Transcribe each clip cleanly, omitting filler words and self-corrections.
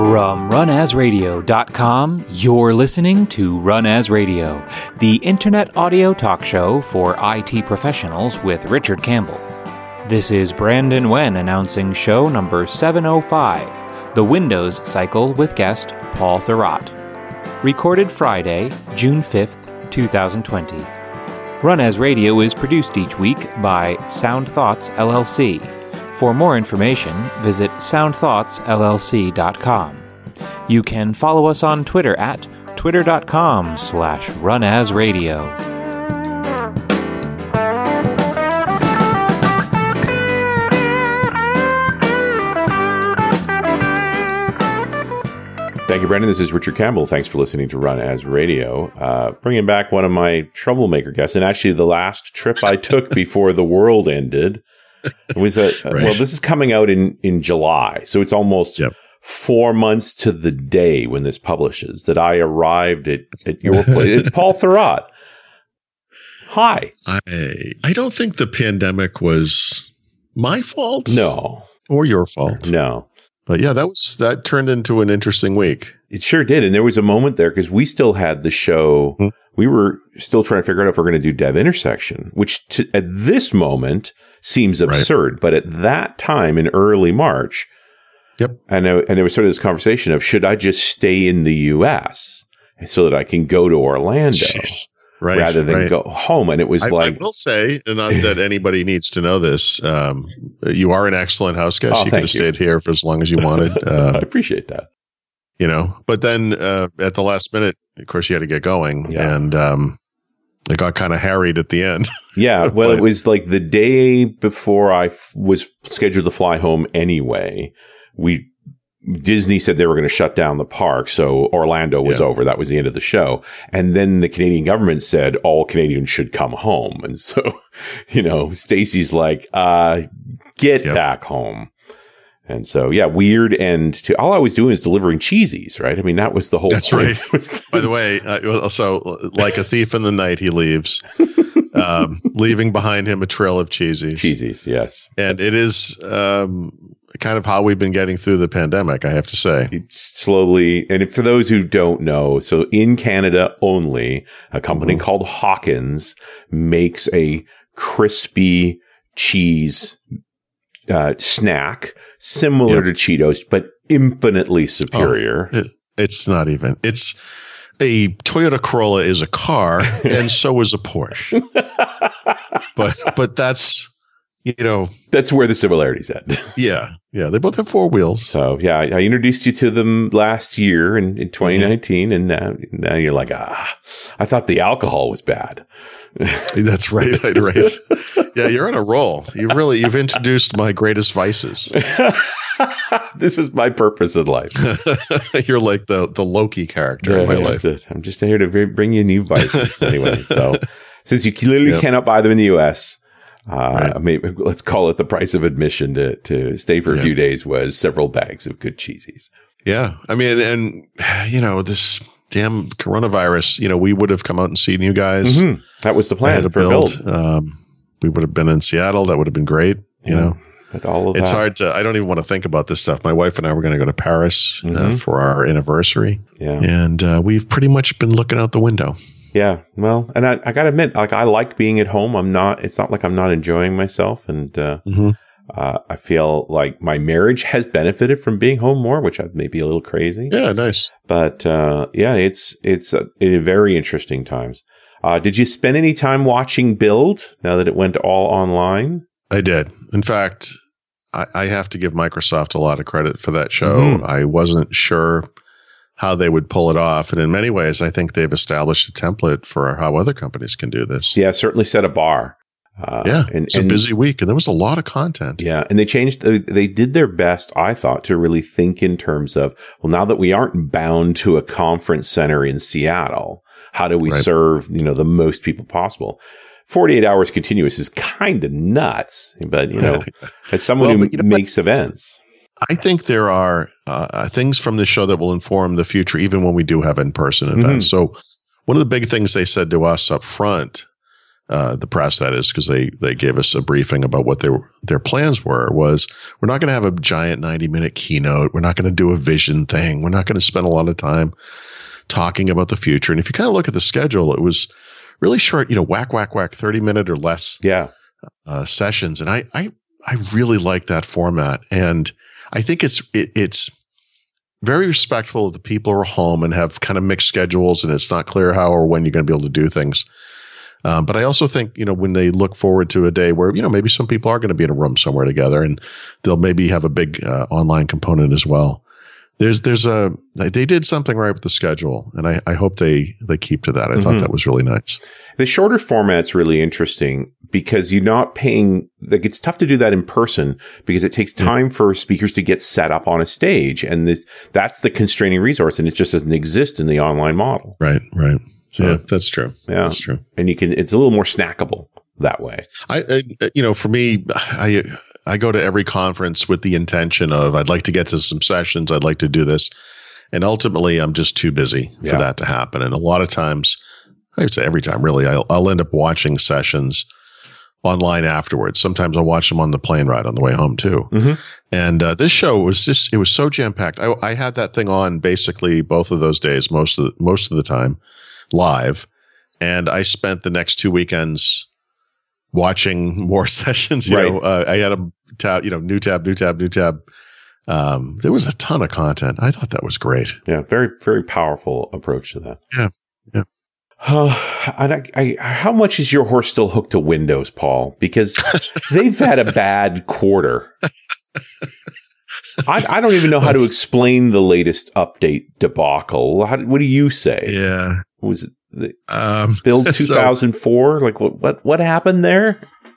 From runasradio.com, you're listening to Run As Radio, the internet audio talk show for IT professionals with Richard Campbell. This is Brandon Wen announcing show number 705, The Windows Cycle with guest Paul Thurrott. Recorded Friday, June 5th, 2020. Run As Radio is produced each week by Sound Thoughts LLC. For more information, visit soundthoughtsllc.com. You can follow us on Twitter at twitter.com/runasradio. Thank you, Brendan. This is Richard Campbell. Thanks for listening to Run As Radio. Bringing back one of my troublemaker guests, and actually the last trip I took before the world ended. It was well, this is coming out in July, so it's almost 4 months to the day when this publishes that I arrived at your place. It's Paul Thurrott. Hi. I don't think the pandemic was my fault. No. Or your fault. No. But yeah, that turned into an interesting week. It sure did. And there was a moment there because we still had the show. Mm-hmm. We were still trying to figure out if we're going to do Dev Intersection, which at this moment seems absurd. Right. But at that time in early March, and there was sort of this conversation of, should I just stay in the U.S. so that I can go to Orlando rather than go home? And it was I will say, and not that anybody needs to know this, you are an excellent house guest. You could have stayed here for as long as you wanted. I appreciate that. You know, but then at the last minute, of course, you had to get going, and it got kind of harried at the end. Yeah, well, it was like the day before I was scheduled to fly home anyway. Disney said they were going to shut down the park, so Orlando was over. That was the end of the show. And then the Canadian government said all Canadians should come home. And so, Stacey's like, get back home. And so, weird end to all I was doing is delivering cheesies, right? I mean, that was the whole That's point. Right. By the way, so like a thief in the night, he leaves, leaving behind him a trail of cheesies. Cheesies, yes. And it is kind of how we've been getting through the pandemic, I have to say. It's slowly, and for those who don't know, so in Canada only, a company called Hawkins makes a crispy cheese snack similar to Cheetos, but infinitely superior. It's not even. It's a Toyota Corolla is a car, and so is a Porsche. but that's that's where the similarities end. Yeah, they both have four wheels. So I introduced you to them last year in 2019, and now you're like, I thought the alcohol was bad. That's right. Yeah, you're on a roll. You've introduced my greatest vices. This is my purpose in life. You're like the Loki character in my life. It. I'm just here to bring you new vices anyway. So since you clearly cannot buy them in the U.S., maybe let's call it the price of admission to stay for a few days was several bags of good cheesies. Yeah, I mean, and this damn coronavirus, we would have come out and seen you guys. Mm-hmm. That was the plan for build. We would have been in Seattle. That would have been great. But all of it's that. hard to. I don't even want to think about this stuff. My wife and I were going to go to Paris for our anniversary. Yeah, and we've pretty much been looking out the window. Yeah, well, and I got to admit, I like being at home. It's not like I'm not enjoying myself, and I feel like my marriage has benefited from being home more, which may be a little crazy. Yeah, nice. But it's a very interesting times. Did you spend any time watching Build now that it went all online? I did. In fact, I have to give Microsoft a lot of credit for that show. I wasn't sure how they would pull it off. And in many ways, I think they've established a template for how other companies can do this. Yeah, certainly set a bar. It's a busy week, and there was a lot of content. Yeah, and they did their best, I thought, to really think in terms of, well, now that we aren't bound to a conference center in Seattle, how do we serve, the most people possible? 48 hours continuous is kind of nuts, but, as someone who makes events. I think there are things from this show that will inform the future, even when we do have in-person events. So one of the big things they said to us up front the press, that is, because they gave us a briefing about what their plans were, was we're not going to have a giant 90-minute keynote. We're not going to do a vision thing. We're not going to spend a lot of time talking about the future. And if you kind of look at the schedule, it was really short, whack, 30-minute or less sessions. And I really like that format. And I think it's very respectful of the people who are home and have kind of mixed schedules, and it's not clear how or when you're going to be able to do things. But I also think, when they look forward to a day where, maybe some people are going to be in a room somewhere together, and they'll maybe have a big online component as well. They did something right with the schedule, and I hope they keep to that. I thought that was really nice. The shorter format's really interesting because you're not paying, it's tough to do that in person because it takes time for speakers to get set up on a stage, and that's the constraining resource, and it just doesn't exist in the online model. Right. So, that's true. Yeah, that's true. And it's a little more snackable that way. For me, I go to every conference with the intention of, I'd like to get to some sessions. I'd like to do this. And ultimately I'm just too busy for that to happen. And a lot of times, I would say every time really, I'll end up watching sessions online afterwards. Sometimes I'll watch them on the plane ride on the way home too. Mm-hmm. And this show was it was so jam packed. I had that thing on basically both of those days, most of the time, live. And I spent the next 2 weekends watching more sessions. I had a tab, new tab. There was a ton of content. I thought that was great. Yeah. Very, very powerful approach to that. Yeah. How much is your horse still hooked to Windows, Paul? Because they've had a bad quarter. I don't even know how to explain the latest update debacle. What do you say? Yeah. Was it build 2004? What happened there?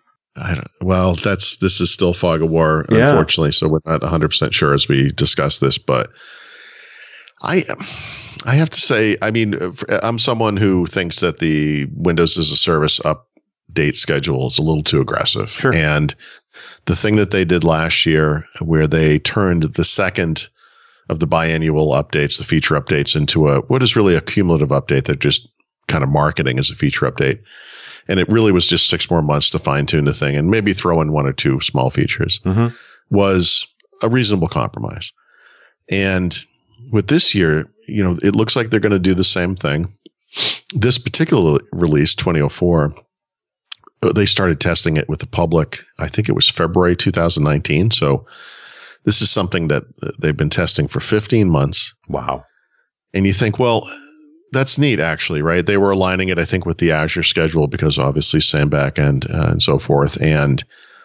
This is still fog of war, unfortunately. So we're not 100% sure as we discuss this, but I have to say, I'm someone who thinks that the Windows as a Service update schedule is a little too aggressive. Sure. And the thing that they did last year, where they turned the second of the biannual updates, the feature updates, into what is really a cumulative update that just kind of marketing as a feature update. And it really was just 6 more months to fine tune the thing and maybe throw in 1 or 2 small features, was a reasonable compromise. And with this year, it looks like they're going to do the same thing. This particular release, 2004, they started testing it with the public. I think it was February 2019. So this is something that they've been testing for 15 months. Wow. And you think, well, that's neat, actually, right? They were aligning it, I think, with the Azure schedule because obviously same backend and so forth. And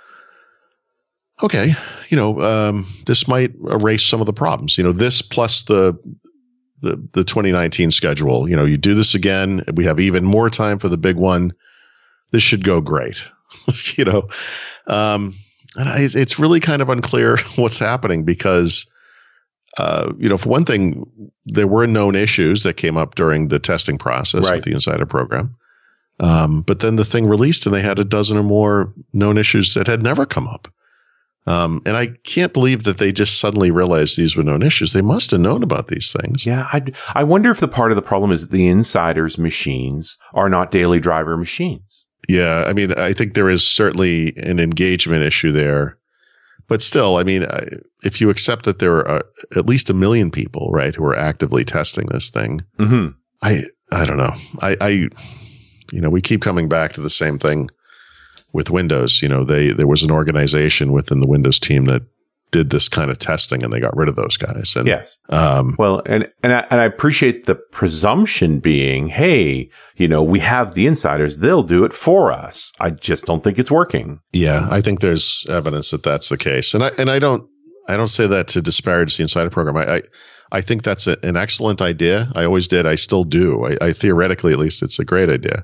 okay, this might erase some of the problems. This plus the 2019 schedule. You do this again, we have even more time for the big one. This should go great. And it's really kind of unclear what's happening because, for one thing, there were known issues that came up during the testing process with the Insider program. But then the thing released and they had a dozen or more known issues that had never come up. And I can't believe that they just suddenly realized these were known issues. They must have known about these things. Yeah. I wonder if the part of the problem is that the Insider's machines are not daily driver machines. Yeah. I think there is certainly an engagement issue there. But still, if you accept that there are at least 1 million people, right, who are actively testing this thing, I don't know. We keep coming back to the same thing with Windows. There was an organization within the Windows team that did this kind of testing, and they got rid of those guys. And, yes. Well, and I appreciate the presumption being, hey, we have the insiders; they'll do it for us. I just don't think it's working. Yeah, I think there's evidence that that's the case, and I don't say that to disparage the Insider program. I think that's an excellent idea. I always did. I still do. I theoretically, at least, it's a great idea.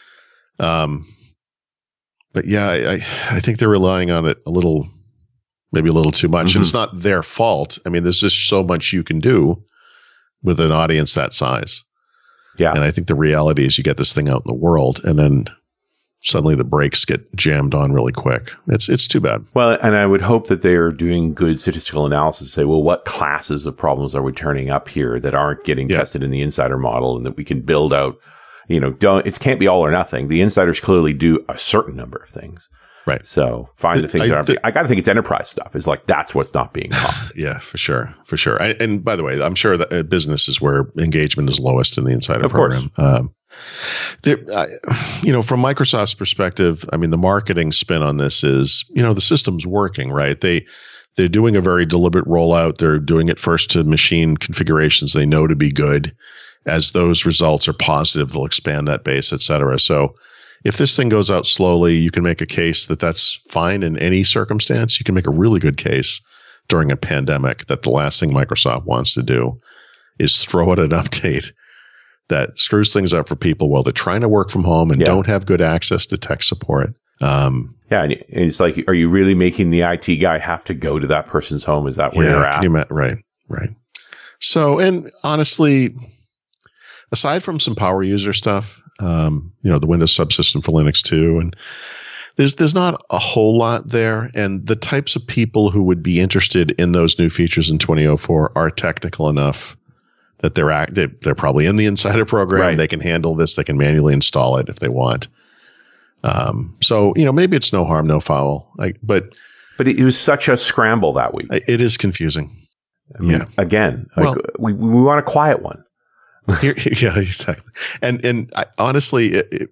But yeah, I think they're relying on it maybe a little too much. And it's not their fault. There's just so much you can do with an audience that size. Yeah. And I think the reality is you get this thing out in the world and then suddenly the brakes get jammed on really quick. It's too bad. Well, and I would hope that they are doing good statistical analysis, say, well, what classes of problems are we turning up here that aren't getting tested in the Insider model, and that we can build out it can't be all or nothing. The insiders clearly do a certain number of things. Right. So find the things that I got to think it's enterprise stuff. It's like, that's what's not being caught. Yeah, for sure. For sure. And by the way, I'm sure that business is where engagement is lowest in the insider program. From Microsoft's perspective, I mean, the marketing spin on this is, the system's working, right? They're doing a very deliberate rollout. They're doing it first to machine configurations they know to be good. As those results are positive, they'll expand that base, et cetera. So if this thing goes out slowly, you can make a case that that's fine in any circumstance. You can make a really good case during a pandemic that the last thing Microsoft wants to do is throw out an update that screws things up for people while they're trying to work from home and don't have good access to tech support. And it's like, are you really making the IT guy have to go to that person's home? Is that where you're at? Right. So, and honestly, aside from some power user stuff, the Windows subsystem for Linux 2, and there's not a whole lot there. And the types of people who would be interested in those new features in 2004 are technical enough that they're probably in the insider program. Right. They can handle this. They can manually install it if they want. So maybe it's no harm, no foul. But it was such a scramble that week. It is confusing. I mean, again, we want a quiet one. Yeah, exactly. And honestly,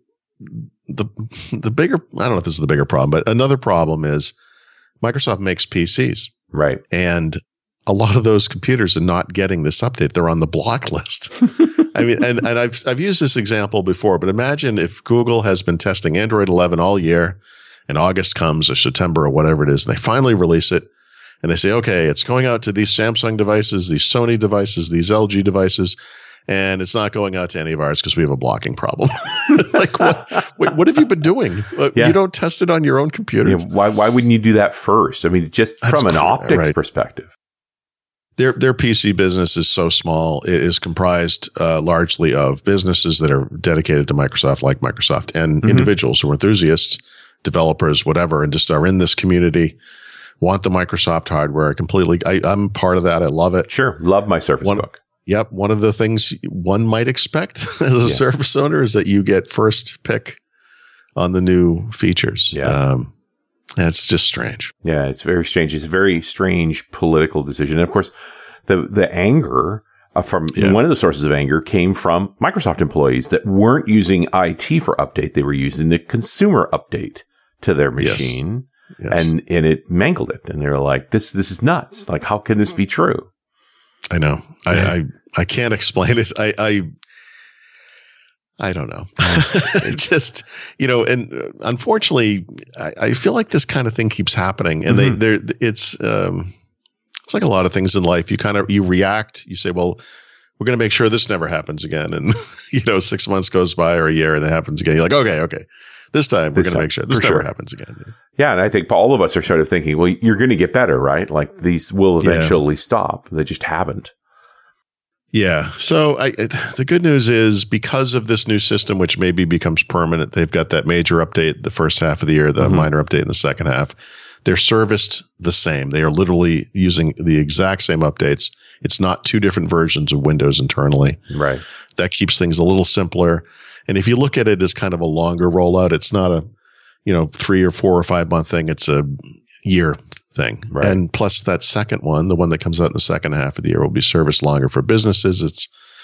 the bigger, I don't know if this is the bigger problem, but another problem is Microsoft makes PCs. Right. And a lot of those computers are not getting this update. They're on the block list. I mean, and I've used this example before, but imagine if Google has been testing Android 11 all year and August comes or September or whatever it is, and they finally release it. And they say, okay, it's going out to these Samsung devices, these Sony devices, these LG devices. And it's not going out to any of ours because we have a blocking problem. Like, what have you been doing? You don't test it on your own computers. Yeah, why wouldn't you do that first? I mean, just from an optics perspective. Their PC business is so small. It is comprised largely of businesses that are dedicated to Microsoft, like Microsoft, and individuals who are enthusiasts, developers, whatever, and just are in this community, want the Microsoft hardware completely. I'm part of that. I love it. Sure. Love my Surface Book. Yep. One of the things one might expect as a Surface owner is that you get first pick on the new features. Yeah. It's just strange. Yeah, it's very strange. It's a very strange political decision. And of course, the anger from one of the sources of anger came from Microsoft employees that weren't using IT for update. They were using the consumer update to their machine. Yes. And it mangled it. And they were like, this is nuts. Like, how can this be true? I know. I can't explain it. I don't know. It's just, and unfortunately, I feel like this kind of thing keeps happening. And it's like a lot of things in life. You react, you say, well, we're going to make sure this never happens again. And, 6 months goes by or a year and it happens again. You're like, okay. This time we're going to make sure this never happens again. Yeah. And I think all of us are sort of thinking, well, you're going to get better, right? Like these will eventually stop. They just haven't. Yeah. So the good news is because of this new system, which maybe becomes permanent, they've got that major update the first half of the year, the minor update in the second half. They're serviced the same. They are literally using the exact same updates. It's not two different versions of Windows internally. Right. That keeps things a little simpler. And if you look at it as kind of a longer rollout, it's not a 3 or 4 or 5 month thing. It's a year thing. Right. And plus that second one, the one that comes out in the second half of the year, will be serviced longer for businesses. It's,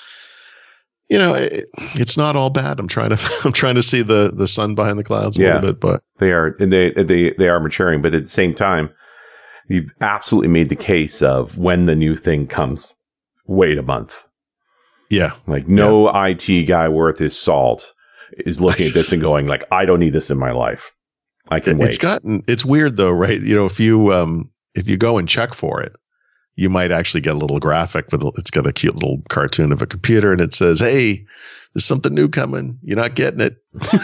it's not all bad. I'm trying to see the sun behind the clouds a little bit, but they are maturing. But at the same time, you've absolutely made the case of when the new thing comes, wait a month. Yeah. Like no IT guy worth his salt is looking at this and going like, I don't need this in my life. I can wait. It's weird though, right? If you go and check for it, you might actually get a little graphic, but it's got a cute little cartoon of a computer and it says, hey, there's something new coming. You're not getting it.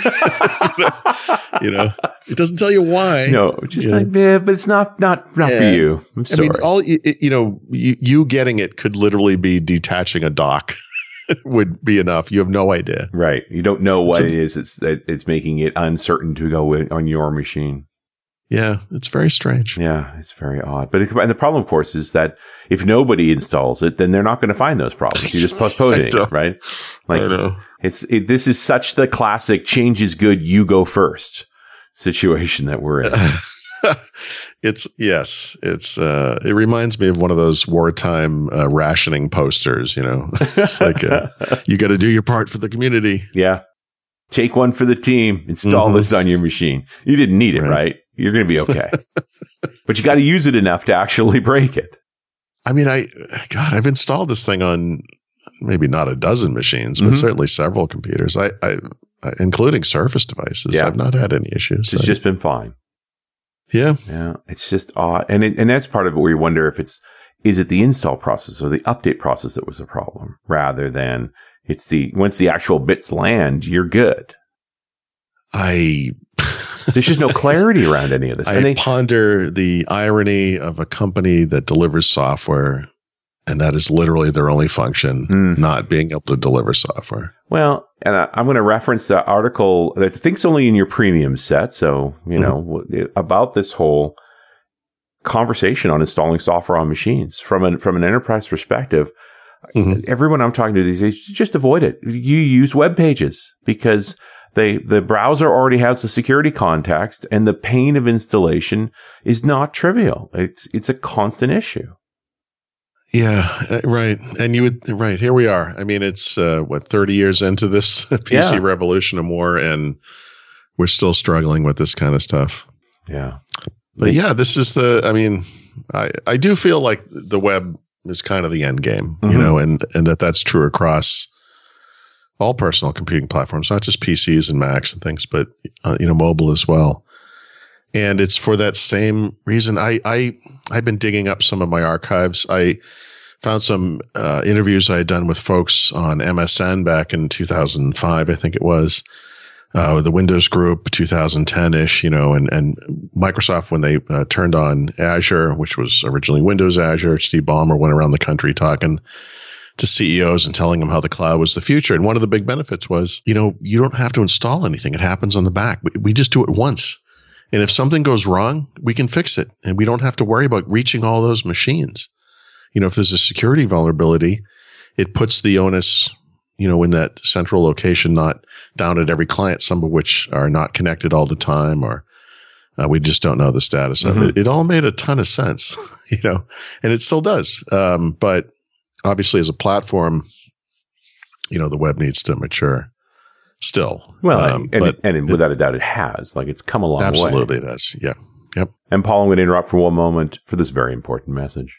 It doesn't tell you why. No, just but it's not for you. I'm sorry. I mean, you getting it could literally be detaching a dock. Would be enough. You have no idea. Right. You don't know what it is. It's making it uncertain to go on your machine. Yeah, it's very strange. Yeah, it's very odd. And the problem, of course, is that if nobody installs it, then they're not going to find those problems. You're just postponing it, right? Like, I know. This is such the classic change is good, you go first situation that we're in. It reminds me of one of those wartime rationing posters, you know. It's like you got to do your part for the community. Yeah. Take one for the team. Install this on your machine. You didn't need it, right? You're going to be okay. But you got to use it enough to actually break it. I mean, I've installed this thing on maybe not a dozen machines, but certainly several computers. I including Surface devices. Yeah. I've not had any issues. It's just been fine. Yeah. Yeah. It's just odd. And that's part of it where you wonder if is it the install process or the update process that was a problem rather than once the actual bits land, you're good. There's just no clarity around any of this. I ponder the irony of a company that delivers software, and that is literally their only function, not being able to deliver software. Well, and I'm going to reference the article that I think's only in your premium set. So, you know, about this whole conversation on installing software on machines from an enterprise perspective. Everyone I'm talking to these days, just avoid it. You use web pages because the browser already has the security context, and the pain of installation is not trivial. It's a constant issue. Yeah, right. And here we are. I mean, it's 30 years into this PC revolution or more, and we're still struggling with this kind of stuff. Yeah. But yeah, this is I do feel like the web is kind of the end game, you know, and that's true across all personal computing platforms, not just PCs and Macs and things, but, mobile as well. And it's for that same reason. I've been digging up some of my archives. I found some interviews I had done with folks on MSN back in 2005, I think it was, with the Windows Group, 2010-ish, and Microsoft, when they turned on Azure, which was originally Windows Azure. Steve Ballmer went around the country talking to CEOs and telling them how the cloud was the future. And one of the big benefits was, you don't have to install anything. It happens on the back. We just do it once. And if something goes wrong, we can fix it. And we don't have to worry about reaching all those machines. If there's a security vulnerability, it puts the onus, in that central location, not down at every client, some of which are not connected all the time, or we just don't know the status of it. It all made a ton of sense, and it still does. But obviously as a platform, the web needs to mature still. Well, and without a doubt it has. Like, it's come a long way. Absolutely it has. Yeah. Yep. And Paul, I'm going to interrupt for one moment for this very important message.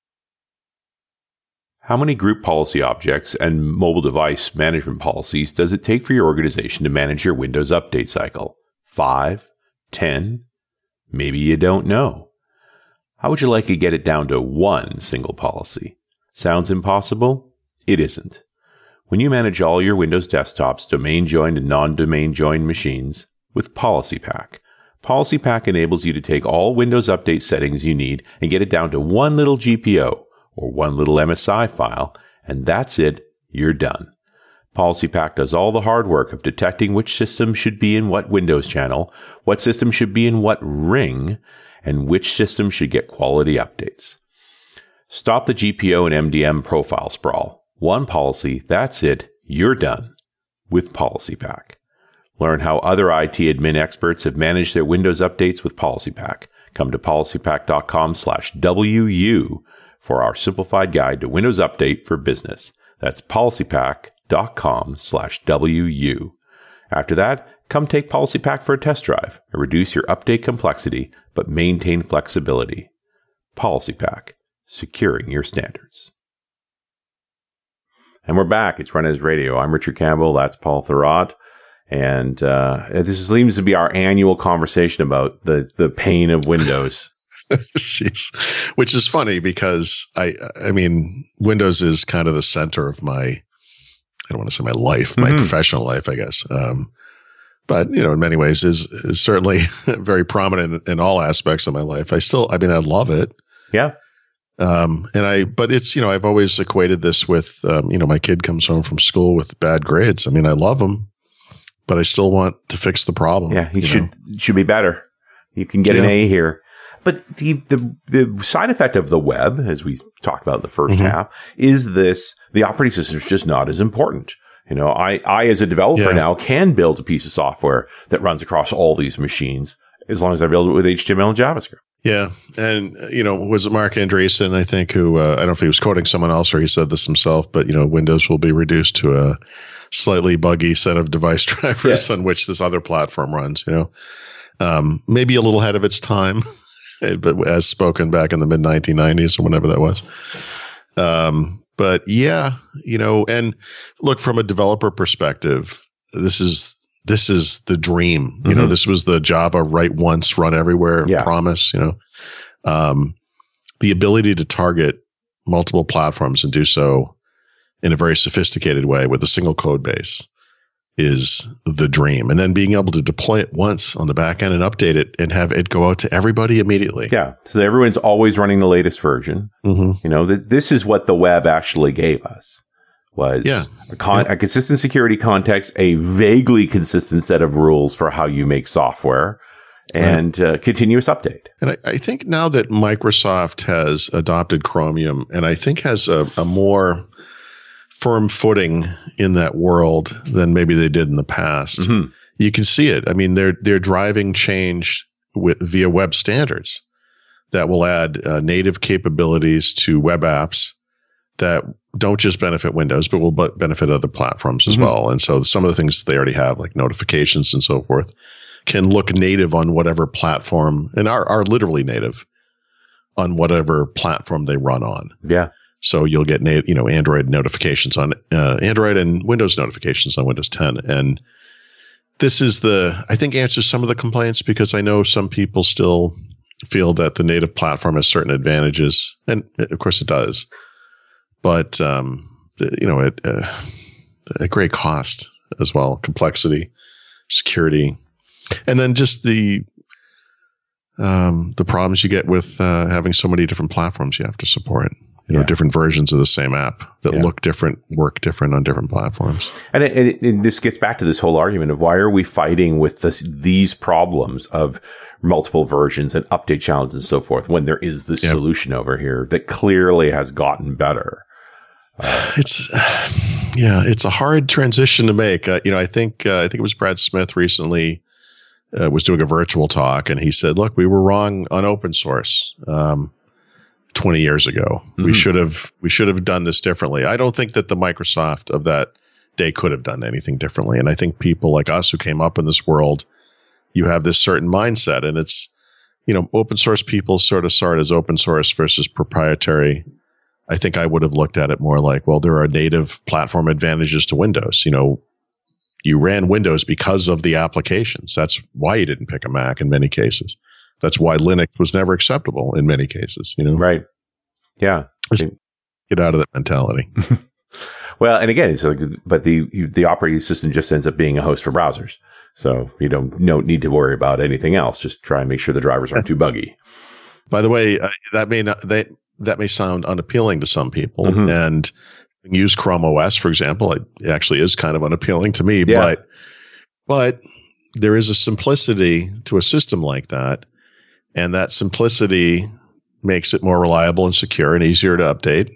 How many group policy objects and mobile device management policies does it take for your organization to manage your Windows update cycle? 5? 10? Maybe you don't know. How would you like to get it down to one single policy? Sounds impossible? It isn't. When you manage all your Windows desktops, domain-joined and non-domain-joined machines with PolicyPack, PolicyPack enables you to take all Windows update settings you need and get it down to one little GPO or one little MSI file, and that's it, you're done. PolicyPack does all the hard work of detecting which system should be in what Windows channel, what system should be in what ring, and which system should get quality updates. Stop the GPO and MDM profile sprawl. One policy, that's it, you're done with PolicyPack. Learn how other IT admin experts have managed their Windows updates with PolicyPack. Come to policypack.com/WU for our simplified guide to Windows Update for Business. That's policypack.com/WU. After that, come take PolicyPack for a test drive and reduce your update complexity, but maintain flexibility. PolicyPack, securing your standards. And we're back. It's Run As Radio. I'm Richard Campbell. That's Paul Thurrott. And this seems to be our annual conversation about the pain of Windows. Which is funny because I mean, Windows is kind of the center of my, I don't want to say my life, my professional life, I guess. But, in many ways is certainly very prominent in all aspects of my life. I love it. Yeah. But it's, I've always equated this with, my kid comes home from school with bad grades. I mean, I love him, but I still want to fix the problem. Yeah. He should be better. You can get an A here. But the side effect of the web, as we talked about in the first half, is the operating system is just not as important. I as a developer now can build a piece of software that runs across all these machines as long as I build it with HTML and JavaScript. Yeah. And, was it Mark Andreessen, I think, who, I don't know if he was quoting someone else or he said this himself, but, Windows will be reduced to a slightly buggy set of device drivers on which this other platform runs, maybe a little ahead of its time, but as spoken back in the mid 1990s or whenever that was. But yeah, and look, from a developer perspective, this is the dream. This was the Java write once, run everywhere promise. The ability to target multiple platforms and do so in a very sophisticated way with a single code base is the dream. And then being able to deploy it once on the back end and update it and have it go out to everybody immediately. Yeah. So everyone's always running the latest version. This is what the web actually gave us. Was a consistent security context, a vaguely consistent set of rules for how you make software, and continuous update. And I think now that Microsoft has adopted Chromium and I think has a more firm footing in that world than maybe they did in the past, you can see it. I mean, they're driving change via web standards that will add native capabilities to web apps that don't just benefit Windows, but will benefit other platforms as well. And so some of the things they already have, like notifications and so forth, can look native on whatever platform and are literally native on whatever platform they run on. Yeah. So you'll get Android notifications on Android and Windows notifications on Windows 10. And this is I think answers some of the complaints, because I know some people still feel that the native platform has certain advantages, and of course it does. But, at a great cost as well, complexity, security, and then just the problems you get with having so many different platforms you have to support. Different versions of the same app that look different, work different on different platforms. And this gets back to this whole argument of why are we fighting with these problems of multiple versions and update challenges and so forth when there is this solution over here that clearly has gotten better. It's a hard transition to make. I think it was Brad Smith recently was doing a virtual talk, and he said, "Look, we were wrong on open source 20 years ago. We should have done this differently." I don't think that the Microsoft of that day could have done anything differently. And I think people like us who came up in this world, you have this certain mindset, and it's open source people sort of saw it as open source versus proprietary. I think I would have looked at it more like, well, there are native platform advantages to Windows. You ran Windows because of the applications. That's why you didn't pick a Mac in many cases. That's why Linux was never acceptable in many cases. Right? Yeah. Just get out of that mentality. Well, and again, but the operating system just ends up being a host for browsers, so you don't need to worry about anything else. Just try and make sure the drivers aren't too buggy. By the way, that may sound unappealing to some people, and use Chrome OS, for example. It actually is kind of unappealing to me, but there is a simplicity to a system like that, and that simplicity makes it more reliable and secure and easier to update.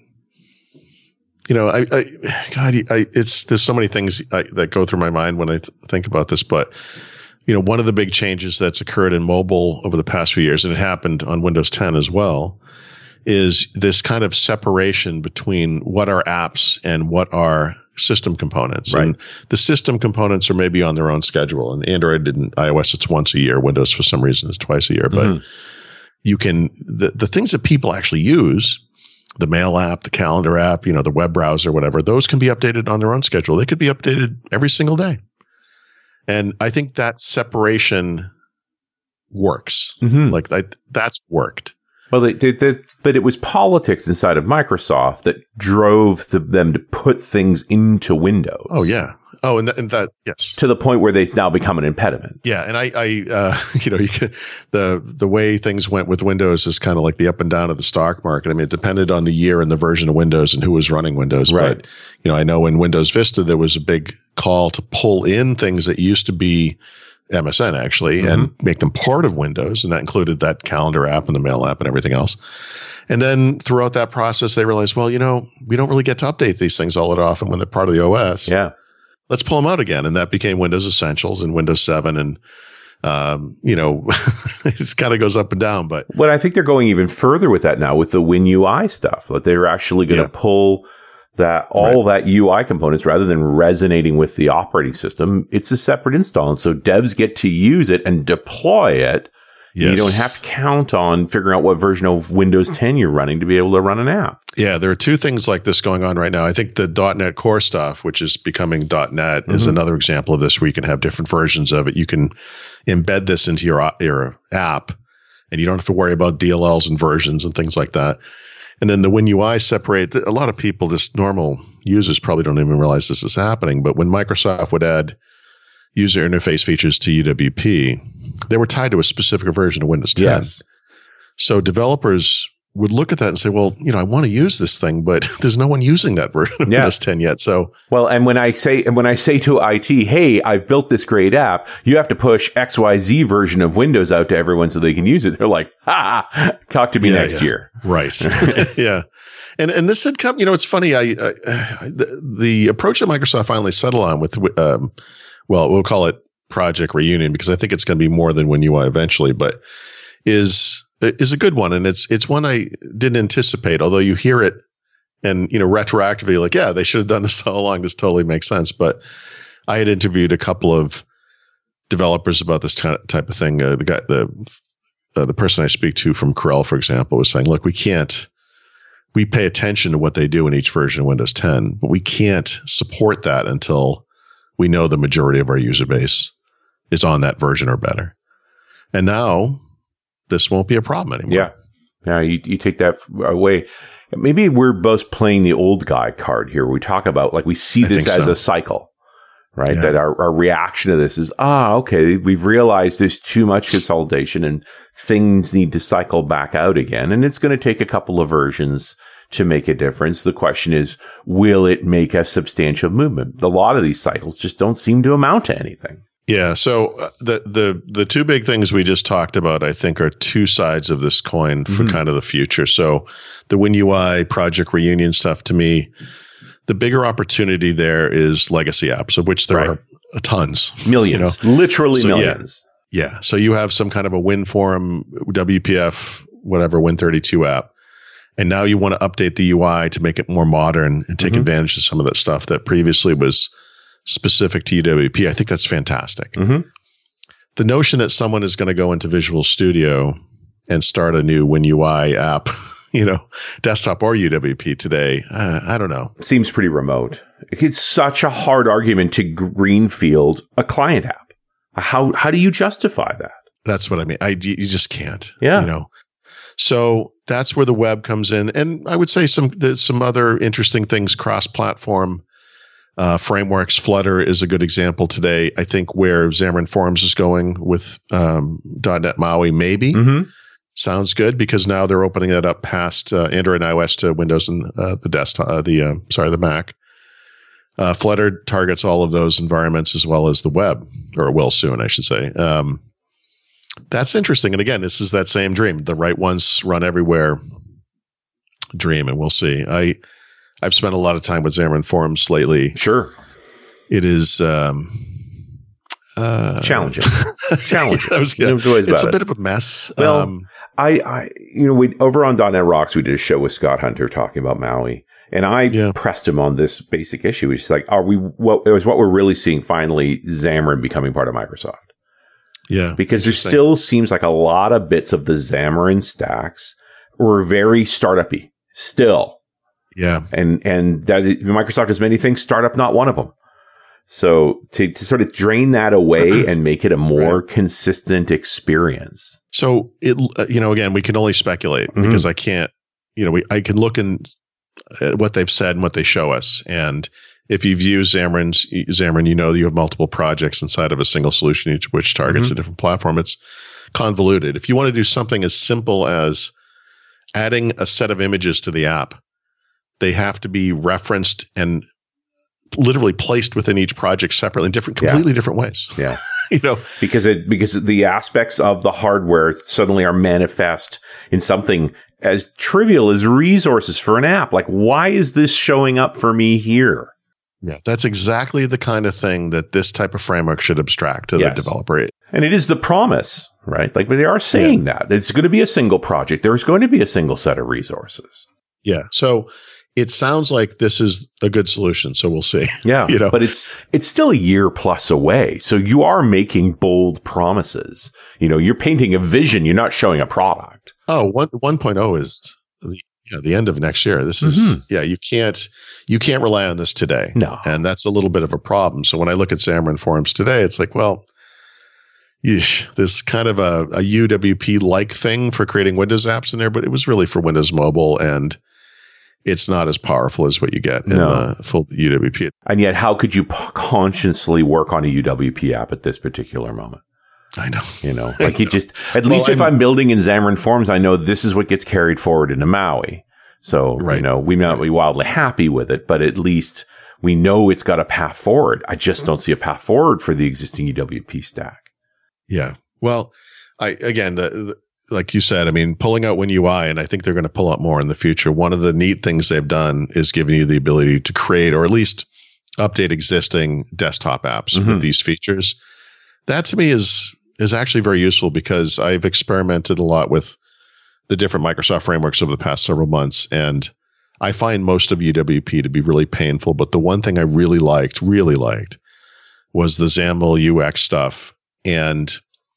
There's so many things that go through my mind when I think about this, but one of the big changes that's occurred in mobile over the past few years, and it happened on Windows 10 as well, is this kind of separation between what are apps and what are system components. Right. And the system components are maybe on their own schedule. And Android and iOS, it's once a year. Windows, for some reason, is twice a year. But you can, the things that people actually use, the mail app, the calendar app, the web browser, whatever, those can be updated on their own schedule. They could be updated every single day. And I think that separation works. That's worked. Well, but it was politics inside of Microsoft that drove them to put things into Windows. Oh, yeah. Oh, and that yes. To the point where they've now become an impediment. Yeah, and the way things went with Windows is kind of like the up and down of the stock market. I mean, it depended on the year and the version of Windows and who was running Windows. Right. But I know in Windows Vista there was a big call to pull in things that used to be MSN actually, and make them part of Windows. And that included that calendar app and the mail app and everything else. And then throughout that process, they realized, well, we don't really get to update these things all that often when they're part of the OS. Yeah. Let's pull them out again. And that became Windows Essentials and Windows 7. And, it kind of goes up and down. But I think they're going even further with that now with the WinUI stuff. That they're actually going to pull that UI components rather than resonating with the operating system. It's a separate install. And so devs get to use it and deploy it. Yes. You don't have to count on figuring out what version of Windows 10 you're running to be able to run an app. Yeah, there are two things like this going on right now. I think the .NET Core stuff, which is becoming .NET, is another example of this where you can have different versions of it. You can embed this into your app, and you don't have to worry about DLLs and versions and things like that. And then the WinUI separate, a lot of people, just normal users probably don't even realize this is happening. But when Microsoft would add user interface features to UWP, they were tied to a specific version of Windows 10. Yes. So developers would look at that and say, well, I want to use this thing, but there's no one using that version of Windows 10 yet. So, and when I say to IT, hey, I've built this great app, you have to push XYZ version of Windows out to everyone so they can use it. They're like, talk to me next year. Right. Yeah. And this had come, it's funny. The approach that Microsoft finally settled on with, we'll call it Project Reunion, because I think it's going to be more than WinUI eventually, but is a good one. And it's one I didn't anticipate, although you hear it and, retroactively like, yeah, they should have done this all along. This totally makes sense. But I had interviewed a couple of developers about this type of thing. The person I speak to from Corel, for example, was saying, look, we pay attention to what they do in each version of Windows 10, but we can't support that until we know the majority of our user base is on that version or better. And now this won't be a problem anymore. Yeah. You take that away. Maybe we're both playing the old guy card here. We talk about, like, we see this as a cycle, right? Yeah. That our reaction to this is, okay, we've realized there's too much consolidation and things need to cycle back out again. And it's going to take a couple of versions to make a difference. The question is, will it make a substantial movement? A lot of these cycles just don't seem to amount to anything. Yeah. So the two big things we just talked about, I think, are two sides of this coin for kind of the future. So the WinUI Project Reunion stuff, to me, the bigger opportunity there is legacy apps, of which there are tons. Millions. Literally millions. Yeah. So you have some kind of a WinForum, WPF, whatever, Win32 app. And now you want to update the UI to make it more modern and take advantage of some of that stuff that previously was specific to UWP. I think that's fantastic. The notion that someone is going to go into Visual Studio and start a new WinUI app, desktop or UWP today, I don't know. Seems pretty remote. It's such a hard argument to greenfield a client app. How do you justify that? That's what I mean. You just can't. Yeah. So that's where the web comes in, and I would say some other interesting things cross-platform. Frameworks. Flutter is a good example today. I think where Xamarin Forms is going with .NET MAUI maybe sounds good, because now they're opening it up past Android and iOS to Windows and the desktop, the Mac. Flutter targets all of those environments as well as the web, or will soon, I should say. That's interesting. And again, this is that same dream, the right ones run everywhere dream, and we'll see. I've spent a lot of time with Xamarin Forms lately. Sure. It is challenging. It's a bit of a mess. Well, we over on .NET Rocks, we did a show with Scott Hunter talking about MAUI, and I pressed him on this basic issue. He's like, it was what we're really seeing finally, Xamarin becoming part of Microsoft. Yeah. Because there still seems like a lot of bits of the Xamarin stacks were very startup-y still. Yeah. And that Microsoft has many things, startup not one of them. So to sort of drain that away and make it a more consistent experience. So again, we can only speculate because I can't, I can look at what they've said and what they show us. And if you've used Xamarin, you have multiple projects inside of a single solution, each of which targets a different platform. It's convoluted. If you want to do something as simple as adding a set of images to the app, they have to be referenced and literally placed within each project separately in completely different ways. Yeah. because the aspects of the hardware suddenly are manifest in something as trivial as resources for an app. Like, why is this showing up for me here? Yeah, that's exactly the kind of thing that this type of framework should abstract to the developer. And it is the promise, right? Like, they are saying that it's going to be a single project. There's going to be a single set of resources. Yeah. So it sounds like this is a good solution. So we'll see. Yeah. But it's still a year plus away. So you are making bold promises. You're painting a vision. You're not showing a product. Oh, 1.0 is the end of next year. This is, you can't rely on this today. No. And that's a little bit of a problem. So when I look at Xamarin Forms today, it's like, well, there's kind of a UWP-like thing for creating Windows apps in there, but it was really for Windows Mobile, and it's not as powerful as what you get in the full UWP. And yet, how could you consciously work on a UWP app at this particular moment? I know. Like you just, at least if I'm building in Xamarin Forms, I know this is what gets carried forward into Maui. So, we may not be wildly happy with it, but at least we know it's got a path forward. I just don't see a path forward for the existing UWP stack. Yeah. Well, like you said, I mean, pulling out WinUI, and I think they're going to pull out more in the future. One of the neat things they've done is giving you the ability to create or at least update existing desktop apps with these features. That to me is actually very useful, because I've experimented a lot with the different Microsoft frameworks over the past several months, and I find most of UWP to be really painful. But the one thing I really liked was the XAML UX stuff. And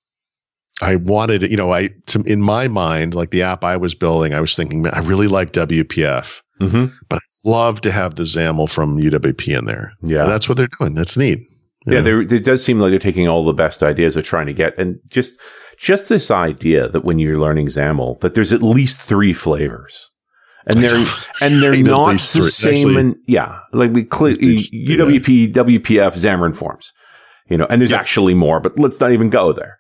I wanted, in my mind, like the app I was building, I was thinking, man, I really like WPF, but I'd love to have the XAML from UWP in there. Yeah. And that's what they're doing. That's neat. Yeah, it does seem like they're taking all the best ideas they're trying to get. And just this idea that when you're learning XAML, that there's at least 3 flavors. And they're not the same. UWP, WPF, Xamarin Forms. And there's actually more, but let's not even go there.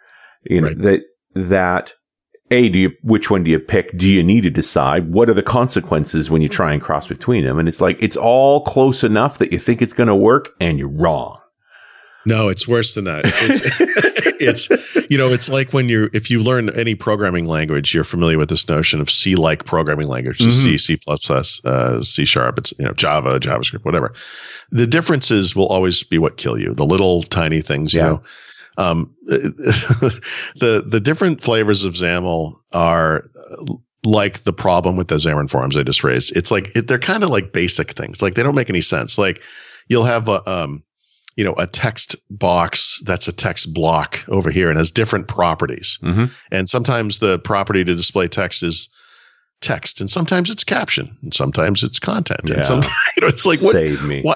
Which one do you pick? Do you need to decide? What are the consequences when you try and cross between them? And it's like, it's all close enough that you think it's going to work, and you're wrong. No, it's worse than that. It's like if you learn any programming language, you're familiar with this notion of C-like programming language, C, C++, C#, it's, Java, JavaScript, whatever. The differences will always be what kill you. The little tiny things, the different flavors of XAML are like the problem with the Xamarin Forms I just raised. It's like, they're kind of like basic things. Like, they don't make any sense. Like, you'll have a text box that's a text block over here and has different properties. And sometimes the property to display text is text, and sometimes it's caption, and sometimes it's content. Yeah. And sometimes, it's like, what?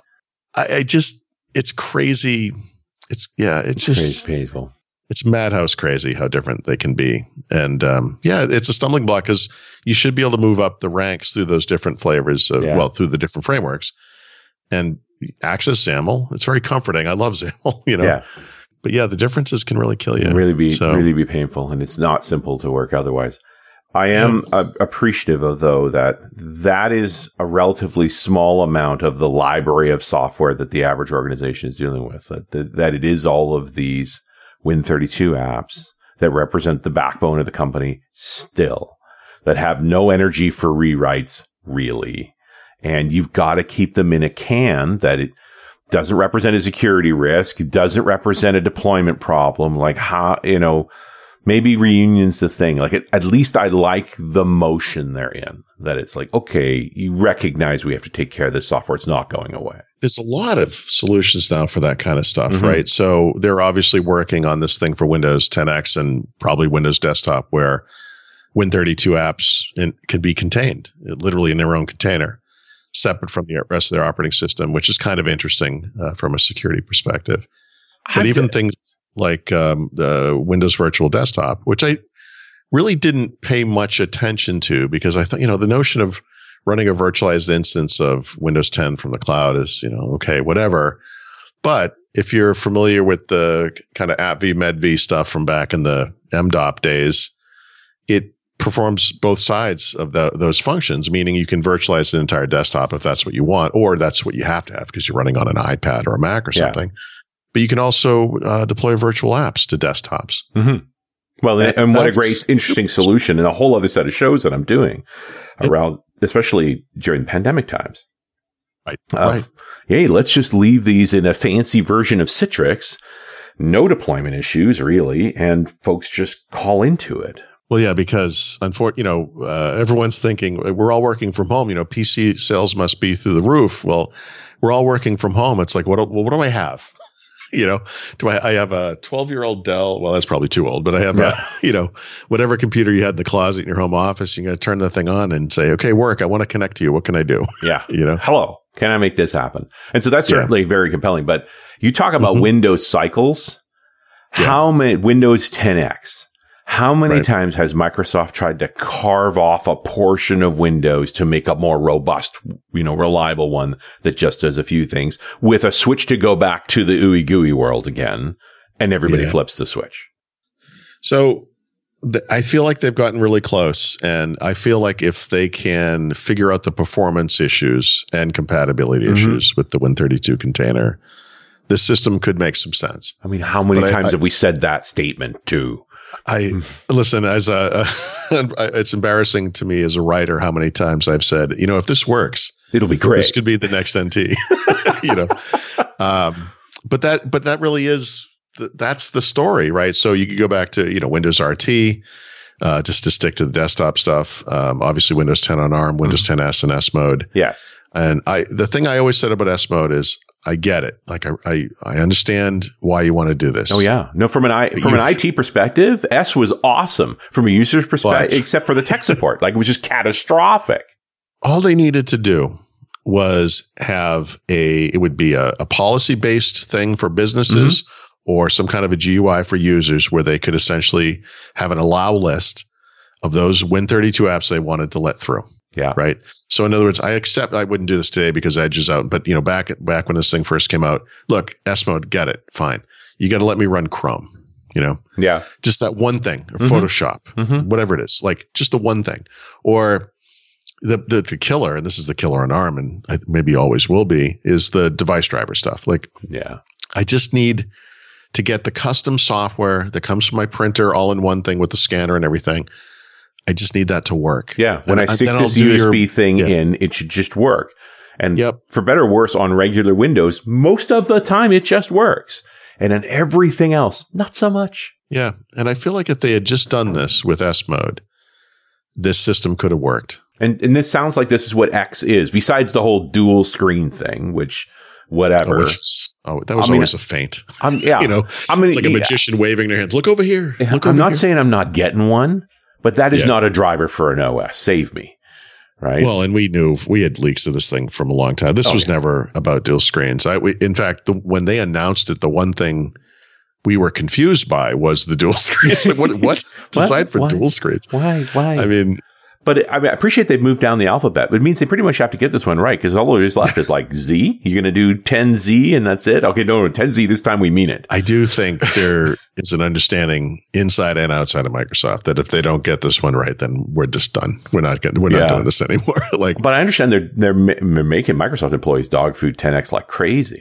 It's crazy. It's just painful. It's madhouse crazy how different they can be. And it's a stumbling block, because you should be able to move up the ranks through those different flavors through the different frameworks, and access XAML. It's very comforting. I love XAML, Yeah. But the differences can really kill you. Really be painful, and it's not simple to work otherwise. I am appreciative of, though, that is a relatively small amount of the library of software that the average organization is dealing with. That it is all of these Win32 apps that represent the backbone of the company still, that have no energy for rewrites, really. And you've got to keep them in a can that it doesn't represent a security risk. It doesn't represent a deployment problem. Like, how, maybe reunion's the thing. Like, at least I like the motion they're in, that it's like, okay, you recognize we have to take care of this software. It's not going away. There's a lot of solutions now for that kind of stuff, right? So they're obviously working on this thing for Windows 10X and probably Windows Desktop, where Win32 apps can be contained literally in their own container, separate from the rest of their operating system, which is kind of interesting from a security perspective. But even things like the Windows Virtual Desktop, which I really didn't pay much attention to, because I thought, the notion of running a virtualized instance of Windows 10 from the cloud is, okay, whatever. But if you're familiar with the kind of AppV, MedV stuff from back in the MDOP days, it performs both sides of those functions, meaning you can virtualize the entire desktop if that's what you want, or that's what you have to have because you're running on an iPad or a Mac or something. but you can also deploy virtual apps to desktops. Mm-hmm. Well, and what a great, interesting solution, and a whole other set of shows that I'm doing around, especially during pandemic times. Right. Hey, let's just leave these in a fancy version of Citrix. No deployment issues, really, and folks just call into it. Well, yeah, because unfortunately, everyone's thinking we're all working from home. PC sales must be through the roof. Well, we're all working from home. It's like, what do I have? I have a 12-year-old Dell? Well, that's probably too old, but I have whatever computer you had in the closet in your home office. You're going to turn the thing on and say, okay, work, I want to connect to you. What can I do? Yeah. Hello, can I make this happen? And so that's certainly very compelling. But you talk about Windows cycles. How many Windows 10X? How many times has Microsoft tried to carve off a portion of Windows to make a more robust, reliable one that just does a few things with a switch to go back to the ooey gooey world again, and everybody flips the switch? So I feel like they've gotten really close, and I feel like if they can figure out the performance issues and compatibility issues with the Win32 container, this system could make some sense. I mean, how many times have we said that statement too? Listen, as it's embarrassing to me as a writer how many times I've said, if this works, it'll be great. This could be the next NT. But that really is that's the story, right? So you could go back to Windows RT, just to stick to the desktop stuff. Obviously, Windows 10 on ARM, Windows 10 S and S mode. Yes. And the thing I always said about S mode is I get it. Like I understand why you want to do this. Oh yeah. No, from an IT perspective, S was awesome. From a user's perspective, except for the tech support. Like it was just catastrophic. All they needed to do was have it would be a policy-based thing for businesses or some kind of a GUI for users where they could essentially have an allow list of those Win32 apps they wanted to let through. Yeah. Right. So in other words, I wouldn't do this today because Edge is out. But back when this thing first came out, look, S mode, get it, fine. You got to let me run Chrome. Yeah. Just that one thing, or Photoshop, whatever it is, like just the one thing, or the killer. And this is the killer on ARM, and maybe always will be, is the device driver stuff. Like, I just need to get the custom software that comes from my printer all in one thing with the scanner and everything. I just need that to work. Yeah. When I stick this USB thing in, it should just work. And for better or worse, on regular Windows, most of the time it just works. And on everything else, not so much. Yeah. And I feel like if they had just done this with S mode, this system could have worked. And this sounds like this is what X is, besides the whole dual screen thing, which whatever. That was always a feint. It's like a magician waving their hands. Look over here. I'm not saying I'm not getting one. But that is not a driver for an OS. Save me. Right. Well, and we knew we had leaks of this thing from a long time. This was never about dual screens. In fact, when they announced it, the one thing we were confused by was the dual screens. Like, what? Decide for dual screens. Why? I mean, but I appreciate they've moved down the alphabet. It means they pretty much have to get this one right because all there is left is like Z. You're going to do 10Z and that's it. Okay, no, 10Z. This time we mean it. I do think there is an understanding inside and outside of Microsoft that if they don't get this one right, then we're just done. We're not doing this anymore. But I understand they're making Microsoft employees dog food 10X like crazy,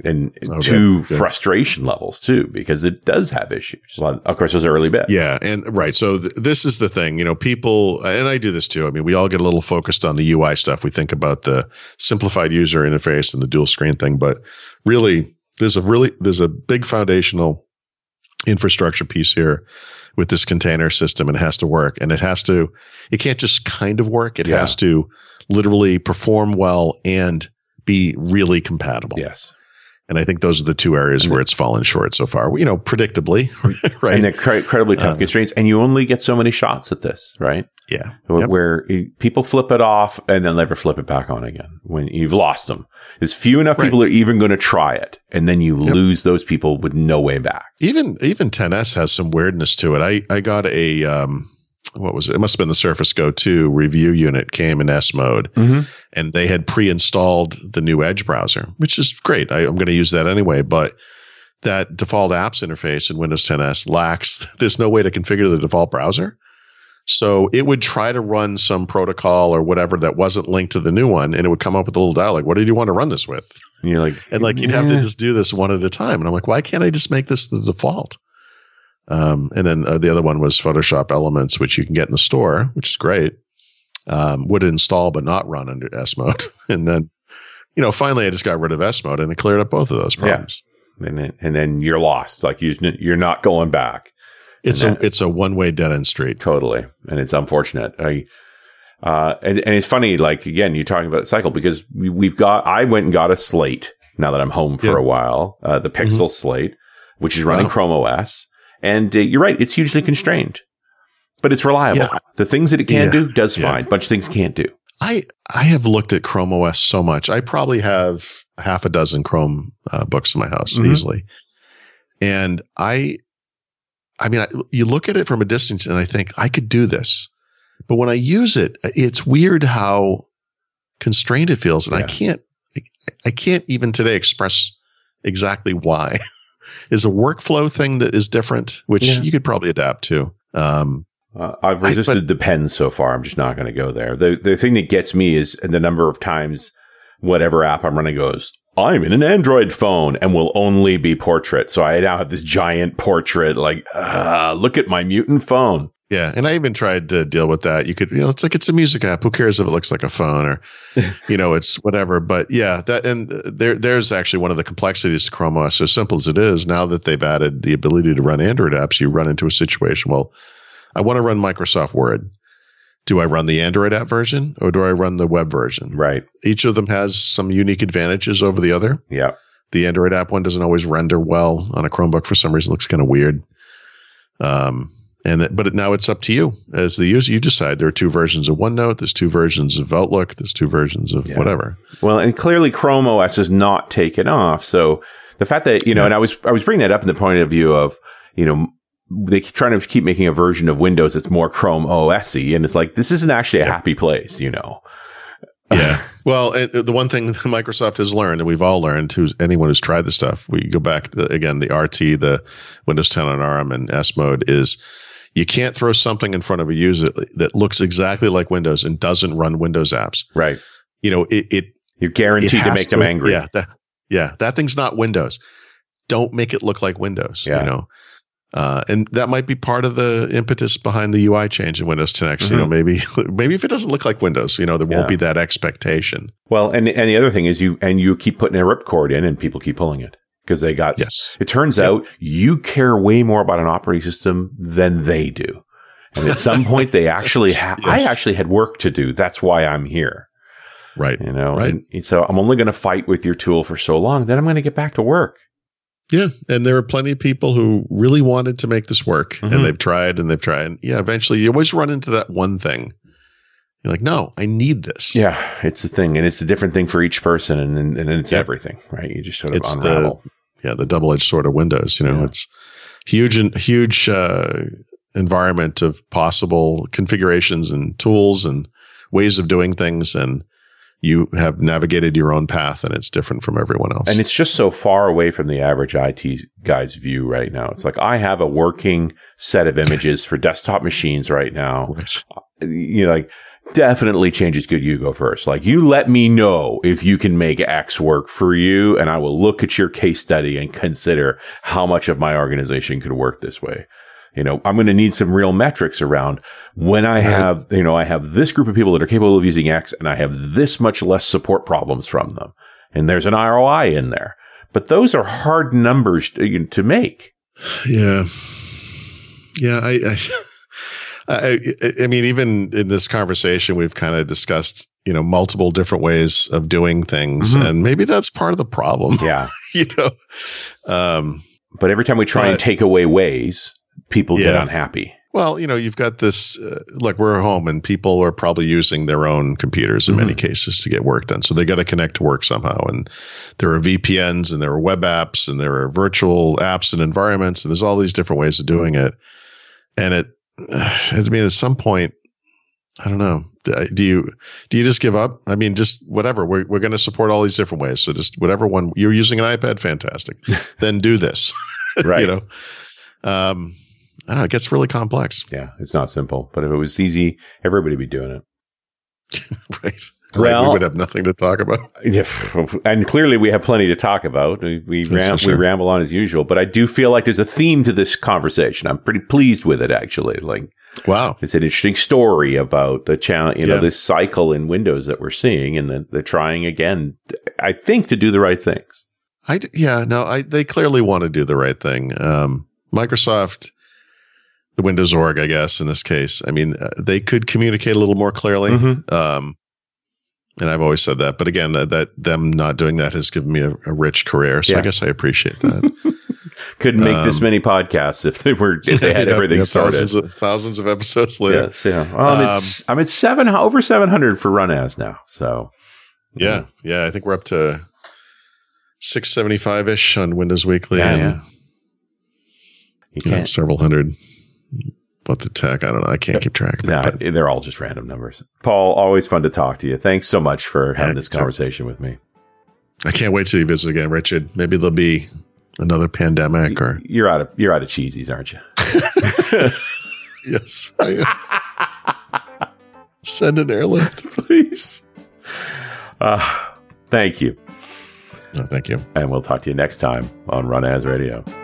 to frustration levels too, because it does have issues. Of course, those are early bits. Yeah, and right. So this is the thing. people, and I do this too. I mean, we all get a little focused on the UI stuff. We think about the simplified user interface and the dual screen thing, but really, there's a big foundational infrastructure piece here with this container system, and it has to work, and it can't just kind of work. It has to literally perform well and be really compatible. Yes. And I think those are the two areas where it's fallen short so far, predictably, right? And they're incredibly tough constraints, and you only get so many shots at this, right? Yeah. Where people flip it off and they'll never flip it back on again when you've lost them. There's few enough people are even going to try it, and then you lose those people with no way back. Even 10S has some weirdness to it. I got a what was it? It must have been the Surface Go 2 review unit came in S mode, and they had pre-installed the new Edge browser, which is great. I'm going to use that anyway, but that default apps interface in Windows 10 S lacks. There's no way to configure the default browser. So it would try to run some protocol or whatever that wasn't linked to the new one, and it would come up with a little dialog. What did you want to run this with? And you're like, and like you'd have to just do this one at a time. And I'm like, why can't I just make this the default? And then the other one was Photoshop Elements, which you can get in the store, which is great. Would install but not run under S mode. And then, finally I just got rid of S mode and it cleared up both of those problems. Yeah. And then you're lost. Like you're not going back. It's a one-way dead end street. Totally. And it's unfortunate. And it's funny, like, again, you're talking about cycle because I went and got a Slate now that I'm home for a while, the Pixel Slate, which is running Chrome OS. And you're right. It's hugely constrained, but it's reliable. Yeah. The things that it can do does fine. A bunch of things can't do. I have looked at Chrome OS so much. I probably have half a dozen Chrome books in my house easily. And you look at it from a distance and I think I could do this, but when I use it, it's weird how constrained it feels. And I can't even today express exactly why. Is a workflow thing that is different, which you could probably adapt to. I've resisted the pen so far. I'm just not going to go there. The thing that gets me is the number of times whatever app I'm running goes, I'm in an Android phone and will only be portrait. So I now have this giant portrait, like, look at my mutant phone. Yeah. And I even tried to deal with that. You could, it's like, it's a music app. Who cares if it looks like a phone or, it's whatever. But yeah, there's actually one of the complexities to Chrome OS. So simple as it is, now that they've added the ability to run Android apps, you run into a situation. Well, I want to run Microsoft Word. Do I run the Android app version or do I run the web version? Right. Each of them has some unique advantages over the other. Yeah. The Android app one doesn't always render well on a Chromebook for some reason. It looks kind of weird. But now it's up to you as the user. You decide. There are two versions of OneNote. There's two versions of Outlook. There's two versions of whatever. Well, and clearly Chrome OS is not taken off. So the fact that, and I was bringing that up in the point of view of, they trying to keep making a version of Windows that's more Chrome OS-y. And it's like, this isn't actually a happy place, Yeah. Well, the one thing Microsoft has learned, and we've all learned, anyone who's tried the stuff, we go back to, again, the RT, the Windows 10 on ARM and S mode is, you can't throw something in front of a user that looks exactly like Windows and doesn't run Windows apps. Right. You're guaranteed to make them angry. Yeah. That thing's not Windows. Don't make it look like Windows, and that might be part of the impetus behind the UI change in Windows 10X. Maybe if it doesn't look like Windows, there won't be that expectation. Well, and the other thing is you keep putting a ripcord in and people keep pulling it. Because they got, it turns out you care way more about an operating system than they do. And at some point they actually I actually had work to do. That's why I'm here. Right. Right. And so I'm only going to fight with your tool for so long, then I'm going to get back to work. Yeah. And there are plenty of people who really wanted to make this work and they've tried. Yeah. Eventually you always run into that one thing. You're like, no, I need this. Yeah, it's the thing. And it's a different thing for each person. And it's everything, right? You just sort of unravel. The double-edged sword of Windows. It's huge environment of possible configurations and tools and ways of doing things. And you have navigated your own path and it's different from everyone else. And it's just so far away from the average IT guy's view right now. It's like, I have a working set of images for desktop machines right now. Right. Definitely changes good. You go first. Like, you let me know if you can make X work for you, and I will look at your case study and consider how much of my organization could work this way. I'm going to need some real metrics around when I have, I have this group of people that are capable of using X and I have this much less support problems from them. And there's an ROI in there. But those are hard numbers to make. Yeah. Yeah. I mean, even in this conversation, we've kind of discussed, multiple different ways of doing things. And maybe that's part of the problem. Yeah. But every time we try and take away ways, people get unhappy. Well, you've got this, look, we're at home and people are probably using their own computers in many cases to get work done. So they got to connect to work somehow. And there are VPNs and there are web apps and there are virtual apps and environments. And there's all these different ways of doing it. And at some point, I don't know. Do you just give up? I mean, just whatever. We're going to support all these different ways. So just whatever one you're using an iPad, fantastic. Then do this. Right. I don't know, it gets really complex. Yeah, it's not simple. But if it was easy, everybody would be doing it. Right. Well, we would have nothing to talk about. And clearly we have plenty to talk about. We ramble on as usual, but I do feel like there's a theme to this conversation. I'm pretty pleased with it, actually. Like, wow, it's an interesting story about the challenge, this cycle in Windows that we're seeing, and they're trying again, I think, to do the right things. They clearly want to do the right thing. Microsoft, the Windows org, I guess, in this case, I mean, they could communicate a little more clearly. Mm-hmm. And I've always said that. But again, that them not doing that has given me a rich career. So I guess I appreciate that. Couldn't make this many podcasts if they had everything started. Thousands of episodes later. Yes, yeah. I'm at over 700 for Run As now. So yeah. I think we're up to 675-ish on Windows Weekly. Yeah. And several hundred. What the tech? I don't know. I can't keep track of it. No, they're all just random numbers. Paul, always fun to talk to you. Thanks so much for having this conversation with me. I can't wait till you visit again, Richard. Maybe there'll be another pandemic or you're out of cheesies, aren't you? Yes, I am. Send an airlift, please. Thank you. No, thank you. And we'll talk to you next time on Run As Radio.